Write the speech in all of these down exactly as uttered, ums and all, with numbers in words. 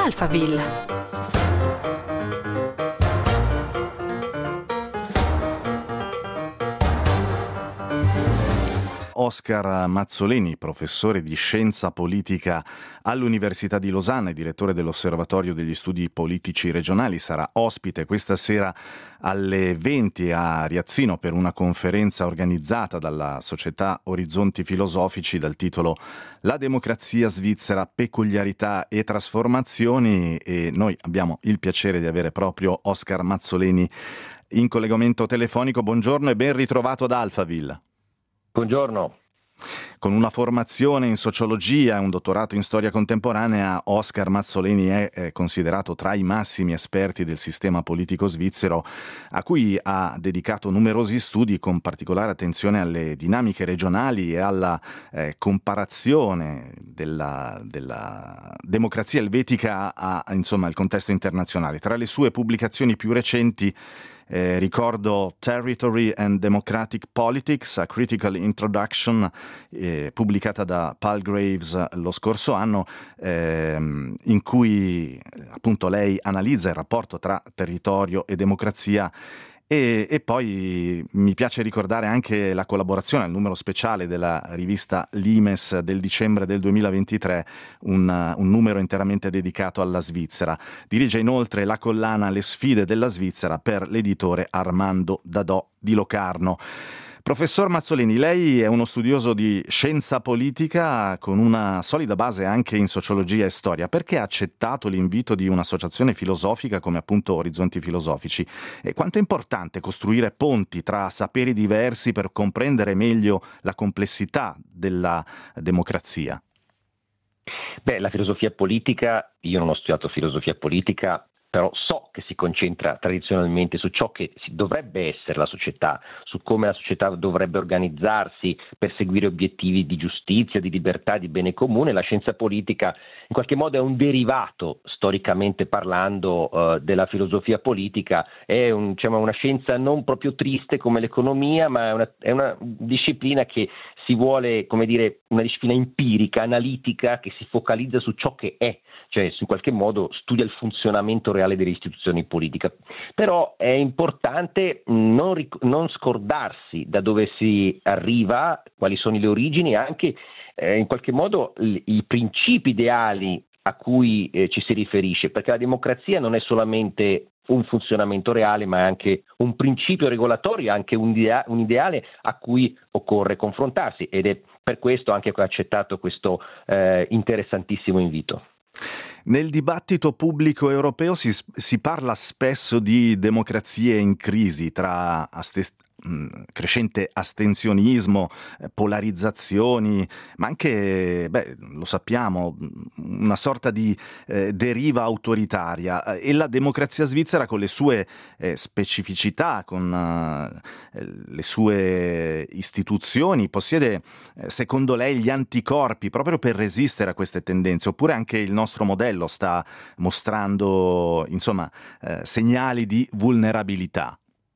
Alphaville. Oscar Mazzoleni, professore di scienza politica all'Università di Losanna e direttore dell'Osservatorio degli Studi Politici Regionali, sarà ospite questa sera alle venti a Riazzino per una conferenza organizzata dalla Società Orizzonti Filosofici dal titolo La democrazia svizzera, peculiarità e trasformazioni, e noi abbiamo il piacere di avere proprio Oscar Mazzoleni in collegamento telefonico. Buongiorno e ben ritrovato ad Alphaville. Buongiorno. Con una formazione in sociologia e un dottorato in storia contemporanea, Oscar Mazzoleni è, è considerato tra i massimi esperti del sistema politico svizzero, a cui ha dedicato numerosi studi con particolare attenzione alle dinamiche regionali e alla eh, comparazione della, della democrazia elvetica a, insomma, al contesto internazionale. Tra le sue pubblicazioni più recenti Eh, ricordo Territory and Democratic Politics, a Critical Introduction, eh, pubblicata da Palgraves lo scorso anno, ehm, in cui appunto lei analizza il rapporto tra territorio e democrazia. E, e poi mi piace ricordare anche la collaborazione al numero speciale della rivista Limes del dicembre del duemilaventitré, un, un numero interamente dedicato alla Svizzera. Dirige inoltre la collana Le sfide della Svizzera per l'editore Armando Dadò di Locarno. Professor Mazzoleni, lei è uno studioso di scienza politica con una solida base anche in sociologia e storia. Perché ha accettato l'invito di un'associazione filosofica come appunto Orizzonti Filosofici? E quanto è importante costruire ponti tra saperi diversi per comprendere meglio la complessità della democrazia? Beh, la filosofia politica, io non ho studiato filosofia politica, però so che si concentra tradizionalmente su ciò che si dovrebbe essere la società, su come la società dovrebbe organizzarsi per seguire obiettivi di giustizia, di libertà, di bene comune. La scienza politica in qualche modo è un derivato, storicamente parlando, eh, della filosofia politica. È un, diciamo, una scienza non proprio triste come l'economia, ma è una, è una disciplina che si vuole, come dire, una disciplina empirica, analitica, che si focalizza su ciò che è, cioè in qualche modo studia il funzionamento reale delle istituzioni politiche. Però è importante non, ric- non scordarsi da dove si arriva, quali sono le origini, e anche eh, in qualche modo l- i principi ideali a cui eh, ci si riferisce, perché la democrazia non è solamente un funzionamento reale, ma è anche un principio regolatorio, anche un, idea- un ideale a cui occorre confrontarsi, ed è per questo anche che ho accettato questo eh, interessantissimo invito. Nel dibattito pubblico europeo si, si parla spesso di democrazie in crisi, tra aste- crescente astensionismo, polarizzazioni, ma anche, beh, lo sappiamo, una sorta di eh, deriva autoritaria, e la democrazia svizzera con le sue eh, specificità, con eh, le sue istituzioni, possiede eh, secondo lei gli anticorpi proprio per resistere a queste tendenze, oppure anche il nostro modello sta mostrando, insomma, eh, segnali di vulnerabilità?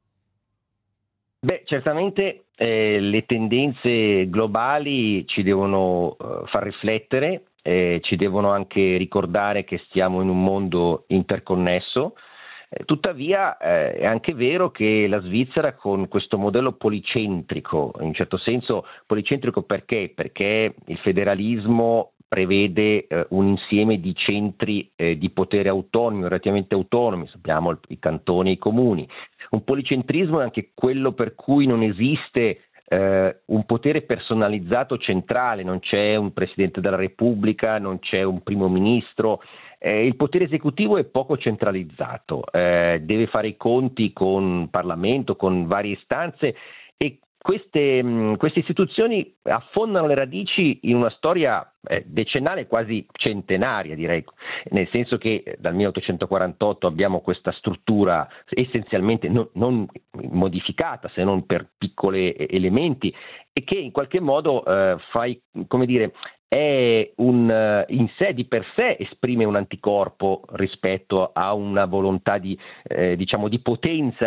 Beh, certamente eh, le tendenze globali ci devono eh, far riflettere, eh, ci devono anche ricordare che stiamo in un mondo interconnesso. Eh, tuttavia eh, è anche vero che la Svizzera, con questo modello policentrico, in un certo senso policentrico perché? Perché il federalismo prevede eh, un insieme di centri eh, di potere autonomi, relativamente autonomi, sappiamo il, i cantoni e i comuni. Un policentrismo è anche quello per cui non esiste eh, un potere personalizzato centrale, non c'è un Presidente della Repubblica, non c'è un Primo Ministro. Eh, il potere esecutivo è poco centralizzato, eh, deve fare i conti con Parlamento, con varie istanze, e Queste, mh, queste istituzioni affondano le radici in una storia eh, decennale, quasi centenaria, direi, nel senso che eh, dal milleottocentoquarantotto abbiamo questa struttura essenzialmente non, non modificata, se non per piccoli eh, elementi, e che in qualche modo eh, fa, come dire, è un, in sé, di per sé, esprime un anticorpo rispetto a una volontà di, eh, diciamo, di potenza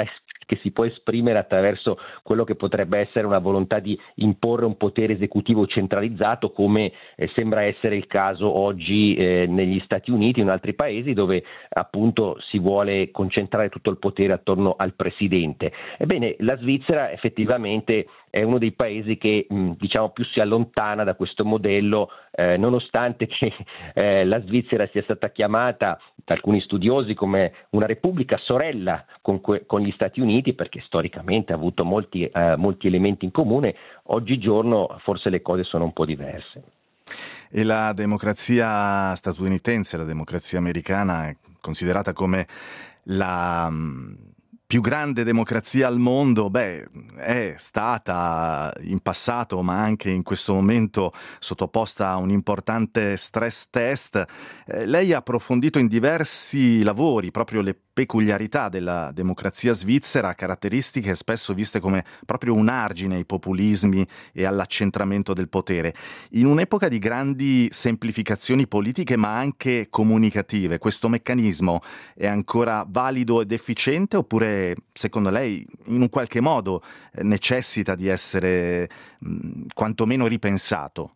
che si può esprimere attraverso quello che potrebbe essere una volontà di imporre un potere esecutivo centralizzato, come eh, sembra essere il caso oggi eh, negli Stati Uniti e in altri paesi, dove appunto si vuole concentrare tutto il potere attorno al presidente. Ebbene, la Svizzera effettivamente è uno dei paesi che mh, diciamo più si allontana da questo modello, eh, nonostante che eh, la Svizzera sia stata chiamata da alcuni studiosi come una repubblica sorella con, que- con gli Stati Uniti, perché storicamente ha avuto molti, eh, molti elementi in comune. Oggigiorno forse le cose sono un po' diverse. E la democrazia statunitense, la democrazia americana, è considerata come la più grande democrazia al mondo, beh, è stata in passato, ma anche in questo momento sottoposta a un importante stress test. Eh, lei ha approfondito in diversi lavori proprio le peculiarità della democrazia svizzera, caratteristiche spesso viste come proprio un argine ai populismi e all'accentramento del potere. In un'epoca di grandi semplificazioni politiche ma anche comunicative, questo meccanismo è ancora valido ed efficiente, oppure secondo lei in un qualche modo necessita di essere mh, quantomeno ripensato?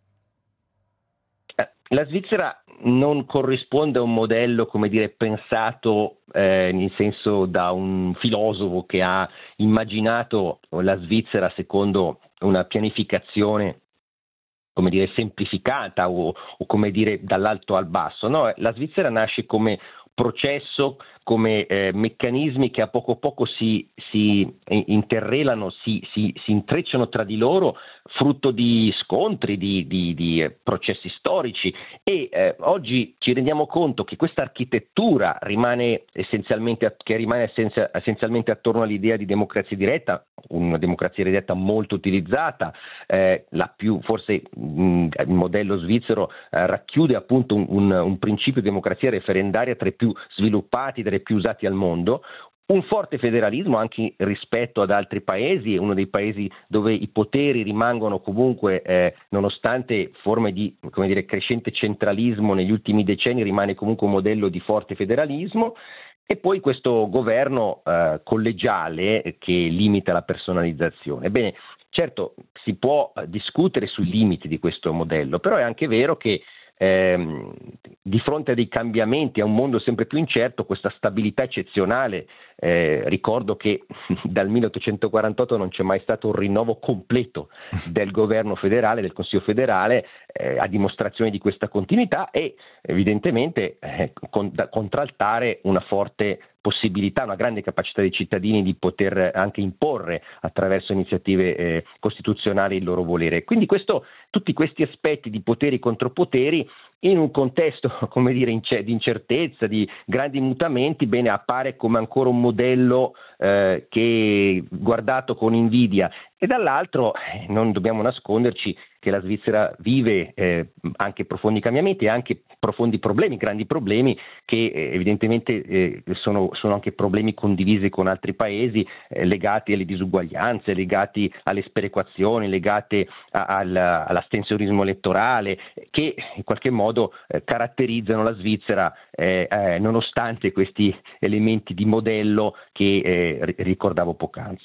La Svizzera non corrisponde a un modello, come dire, pensato eh, in senso da un filosofo che ha immaginato la Svizzera secondo una pianificazione, come dire, semplificata o, o come dire dall'alto al basso. No, la Svizzera nasce come processo, come eh, meccanismi che a poco a poco si, si interrelano, si, si, si intrecciano tra di loro, frutto di scontri, di, di, di eh, processi storici, e eh, oggi ci rendiamo conto che questa architettura rimane essenzialmente, che rimane essenzia, essenzialmente attorno all'idea di democrazia diretta, una democrazia diretta molto utilizzata, eh, la più, forse mh, il modello svizzero eh, racchiude appunto un, un, un principio di democrazia referendaria tra i più sviluppati, tra i più usati al mondo, un forte federalismo anche rispetto ad altri paesi, è uno dei paesi dove i poteri rimangono comunque, eh, nonostante forme di, come dire, crescente centralismo negli ultimi decenni, rimane comunque un modello di forte federalismo, e poi questo governo eh, collegiale che limita la personalizzazione. Bene, certo si può discutere sui limiti di questo modello, però è anche vero che Eh, di fronte a dei cambiamenti, a un mondo sempre più incerto, questa stabilità eccezionale, eh, ricordo che dal milleottocentoquarantotto non c'è mai stato un rinnovo completo del governo federale, del Consiglio federale, eh, a dimostrazione di questa continuità, e evidentemente eh, con, da, contraltare una forte possibilità, una grande capacità dei cittadini di poter anche imporre attraverso iniziative eh, costituzionali il loro volere. Quindi questo, tutti questi aspetti di poteri contro poteri in un contesto, come dire, di incertezza, di grandi mutamenti, bene, appare come ancora un modello eh, che guardato con invidia, e dall'altro eh, non dobbiamo nasconderci che la Svizzera vive eh, anche profondi cambiamenti e anche profondi problemi, grandi problemi che eh, evidentemente eh, sono, sono anche problemi condivisi con altri paesi, eh, legati alle disuguaglianze, legati alle sperequazioni, legati a, al, all'astensionismo elettorale, che in qualche modo eh, caratterizzano la Svizzera eh, eh, nonostante questi elementi di modello che eh, ricordavo poc'anzi.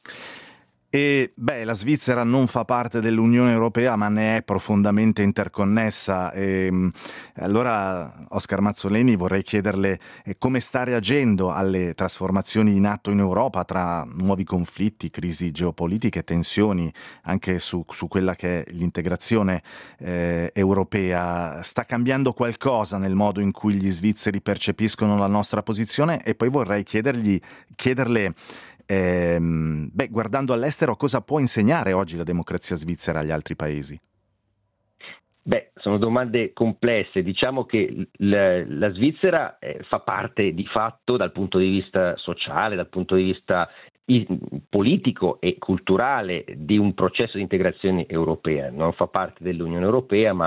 E beh, la Svizzera non fa parte dell'Unione Europea, ma ne è profondamente interconnessa. E, allora, Oscar Mazzoleni, vorrei chiederle come sta reagendo alle trasformazioni in atto in Europa, tra nuovi conflitti, crisi geopolitiche, tensioni anche su, su quella che è l'integrazione eh, europea. Sta cambiando qualcosa nel modo in cui gli svizzeri percepiscono la nostra posizione? E poi vorrei chiedergli, chiederle Eh, beh, guardando all'estero, cosa può insegnare oggi la democrazia svizzera agli altri paesi? Beh, sono domande complesse. Diciamo che la, la Svizzera eh, fa parte di fatto dal punto di vista sociale, dal punto di vista politico e culturale di un processo di integrazione europea. Non fa parte dell'Unione Europea, ma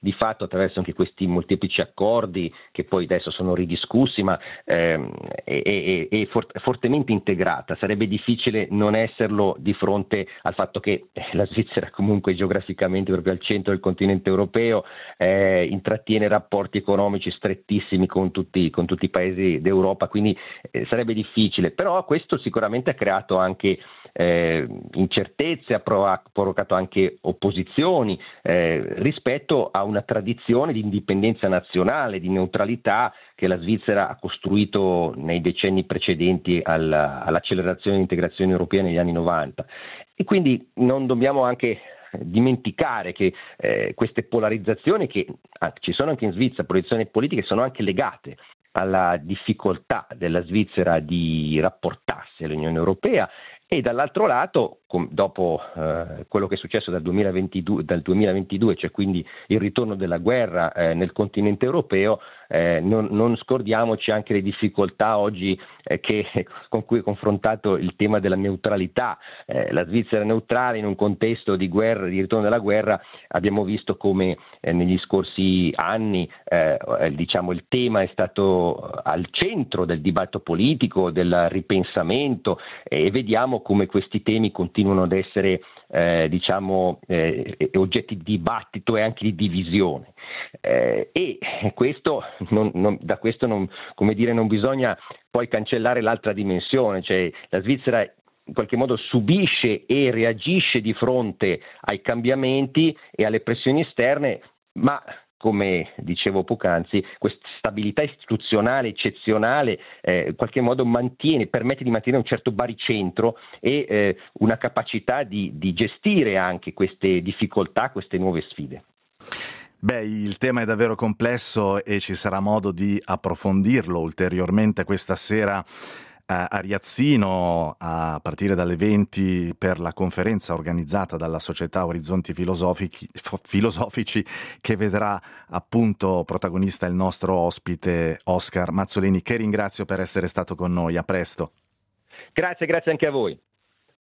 di fatto attraverso anche questi molteplici accordi che poi adesso sono ridiscussi, ma ehm, è, è, è fort- fortemente integrata. Sarebbe difficile non esserlo di fronte al fatto che la Svizzera comunque geograficamente proprio al centro del continente europeo eh, intrattiene rapporti economici strettissimi con tutti, con tutti i paesi d'Europa, quindi eh, sarebbe difficile, però questo sicuramente ha creato anche eh, incertezze, ha provocato anche opposizioni eh, rispetto a una tradizione di indipendenza nazionale, di neutralità che la Svizzera ha costruito nei decenni precedenti alla, all'accelerazione dell'integrazione europea negli anni novanta. E quindi non dobbiamo anche dimenticare che eh, queste polarizzazioni che ah, ci sono anche in Svizzera, posizioni politiche, sono anche legate alla difficoltà della Svizzera di rapportarsi all'Unione Europea e dall'altro lato, com- dopo eh, quello che è successo dal duemilaventidue, dal duemilaventidue, cioè quindi il ritorno della guerra eh, nel continente europeo, eh, non, non scordiamoci anche le difficoltà oggi eh, che, con cui è confrontato il tema della neutralità. Eh, la Svizzera neutrale in un contesto di guerra, di ritorno della guerra, abbiamo visto come eh, negli scorsi anni eh, diciamo il tema è stato al centro del dibattito politico, del ripensamento e vediamo come questi temi continuano ad essere eh, diciamo eh, oggetti di dibattito e anche di divisione eh, e questo non, non, da questo non, come dire, non bisogna poi cancellare l'altra dimensione, cioè la Svizzera in qualche modo subisce e reagisce di fronte ai cambiamenti e alle pressioni esterne, ma come dicevo poc'anzi, questa stabilità istituzionale eccezionale eh, in qualche modo mantiene, permette di mantenere un certo baricentro e eh, una capacità di, di gestire anche queste difficoltà, queste nuove sfide. Beh, il tema è davvero complesso e ci sarà modo di approfondirlo ulteriormente questa sera a Riazzino a partire dalle venti per la conferenza organizzata dalla Società Orizzonti Filosofici, Filosofici che vedrà appunto protagonista il nostro ospite Oscar Mazzoleni, che ringrazio per essere stato con noi. A presto. Grazie, grazie anche a voi.